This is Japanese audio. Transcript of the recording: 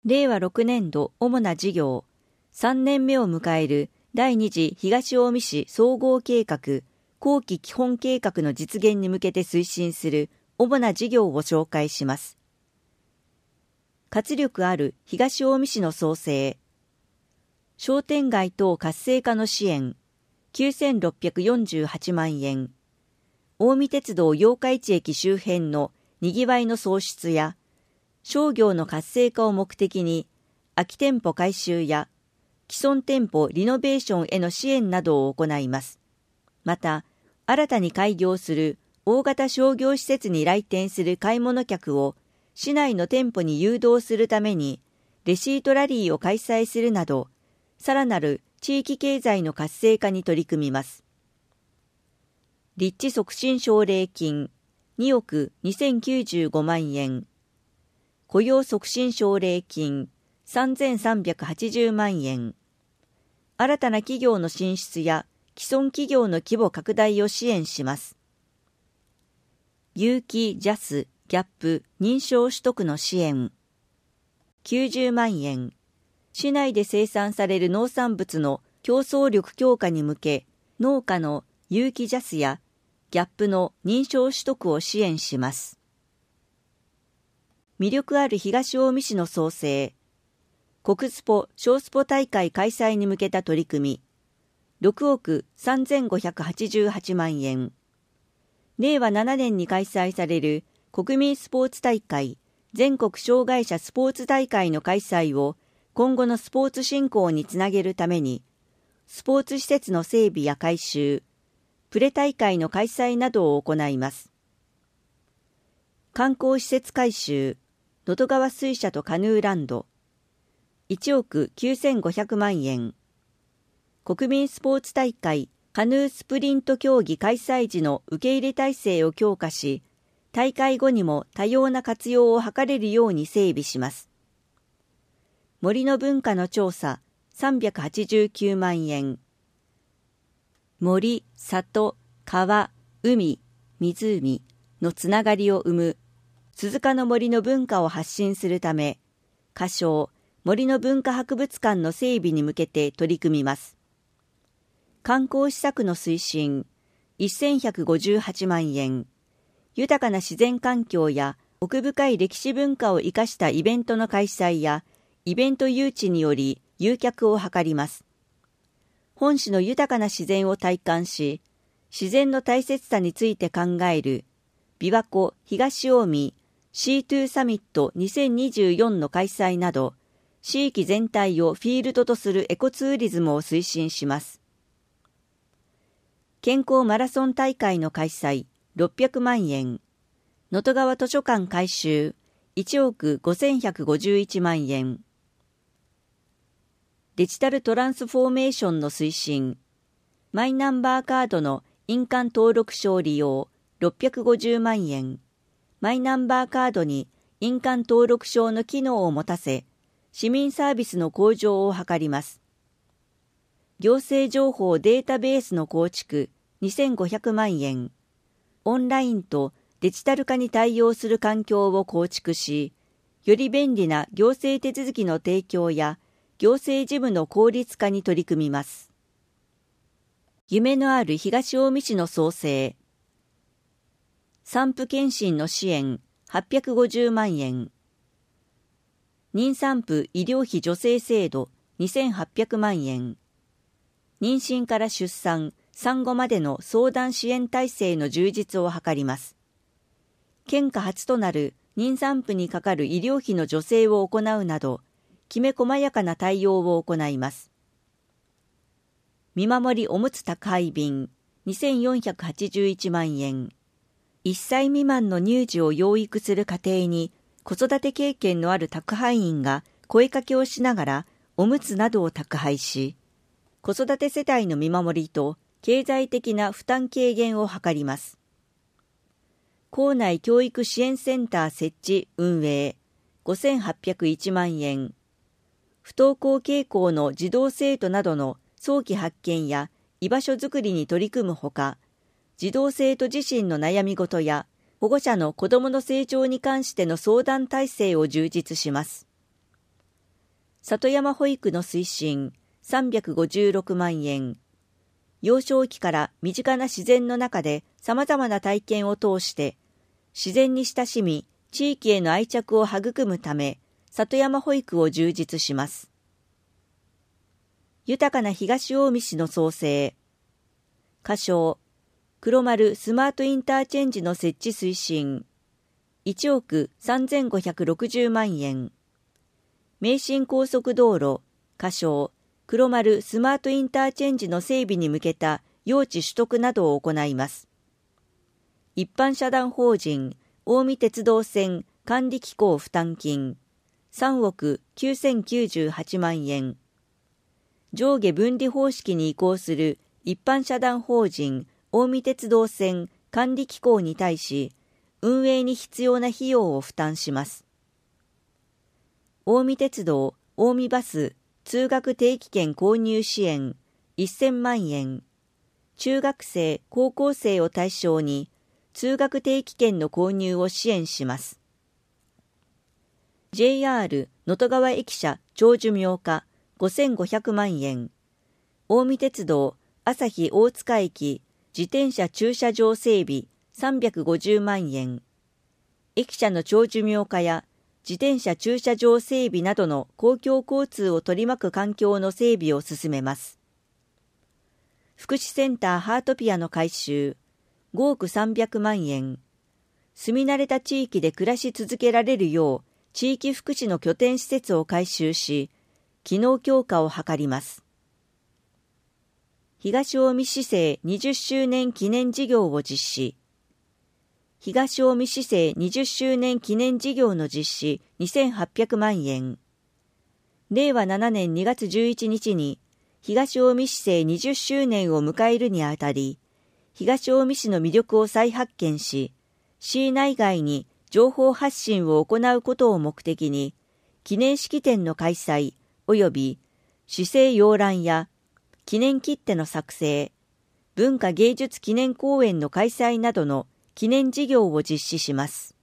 令和6年度主な事業、3年目を迎える第2次東近江市総合計画後期基本計画の実現に向けて推進する主な事業を紹介します。活力ある東近江市の創生、商店街等活性化の支援、9648万円、近江鉄道八日市駅周辺のにぎわいの創出や、商業の活性化を目的に、空き店舗改修や、既存店舗リノベーションへの支援などを行います。また、新たに開業する大型商業施設に来店する買い物客を、市内の店舗に誘導するために、レシートラリーを開催するなど、さらなる地域経済の活性化に取り組みます。立地促進奨励金2億2095万円、雇用促進奨励金3380万円、新たな企業の進出や既存企業の規模拡大を支援します。有機ジャス、ギャップ、認証取得の支援90万円、市内で生産される農産物の競争力強化に向け、農家の有機ジャスやギャップの認証取得を支援します。魅力ある東近江市の創生、国スポ・小スポ大会開催に向けた取り組み、6億3588万円。令和7年に開催される国民スポーツ大会、全国障害者スポーツ大会の開催を今後のスポーツ振興につなげるために、スポーツ施設の整備や改修、プレ大会の開催などを行います。観光施設改修、能登川水車とカヌーランド、1億9500万円。国民スポーツ大会カヌースプリント競技開催時の受け入れ体制を強化し、大会後にも多様な活用を図れるように整備します。森の文化の調査389万円。森、里、川、海、湖のつながりを生む鈴鹿の森の文化を発信するため、仮称森の文化博物館の整備に向けて取り組みます。観光施策の推進1158万円。豊かな自然環境や奥深い歴史文化を生かしたイベントの開催やイベント誘致により誘客を図ります。本市の豊かな自然を体感し、自然の大切さについて考える琵琶湖東近江 C2 サミット2024の開催など、地域全体をフィールドとするエコツーリズムを推進します。健康マラソン大会の開催600万円。能登川図書館改修1億5151万円。デジタルトランスフォーメーションの推進。マイナンバーカードの印鑑登録証利用650万円。マイナンバーカードに印鑑登録証の機能を持たせ、市民サービスの向上を図ります。行政情報データベースの構築2500万円。オンラインとデジタル化に対応する環境を構築し、より便利な行政手続きの提供や行政事務の効率化に取り組みます。夢のある東近江市の創生。産婦健診の支援850万円。妊産婦医療費助成制度2800万円。妊娠から出産、産後までの相談支援体制の充実を図ります。県下初となる妊産婦にかかる医療費の助成を行うなど、きめ細やかな対応を行います。見守りおむつ宅配便2481万円。1歳未満の乳児を養育する家庭に子育て経験のある宅配員が声かけをしながらおむつなどを宅配し、子育て世帯の見守りと経済的な負担軽減を図ります。校内教育支援センター設置運営5801万円。不登校傾向の児童生徒などの早期発見や居場所づくりに取り組むほか、児童生徒自身の悩み事や保護者の子どもの成長に関しての相談体制を充実します。 里山保育の推進356万円。幼少期から身近な自然の中で様々な体験を通して自然に親しみ、地域への愛着を育むため、里山保育を充実します。豊かな東近江市の創生。仮称、黒丸スマートインターチェンジの設置推進。1億3560万円。名神高速道路、仮称、黒丸スマートインターチェンジの整備に向けた用地取得などを行います。一般社団法人、近江鉄道線管理機構負担金、3億9098万円。上下分離方式に移行する一般社団法人、近江鉄道線管理機構に対し、運営に必要な費用を負担します。近江鉄道、近江バス、通学定期券購入支援、1000万円。中学生、高校生を対象に、通学定期券の購入を支援します。JR 能登川駅舎長寿命化5500万円。近江鉄道朝日大塚駅自転車駐車場整備350万円。駅舎の長寿命化や自転車駐車場整備などの公共交通を取り巻く環境の整備を進めます。福祉センターハートピアの改修5億300万円。住み慣れた地域で暮らし続けられるよう地域福祉の拠点施設を改修し、機能強化を図ります。東近江市政20周年記念事業を実施。東近江市政20周年記念事業の実施2800万円。令和7年2月11日に東近江市政20周年を迎えるにあたり、東近江市の魅力を再発見し、市内外に情報発信を行うことを目的に、記念式典の開催及び市政要覧や記念切手の作成、文化芸術記念公演の開催などの記念事業を実施します。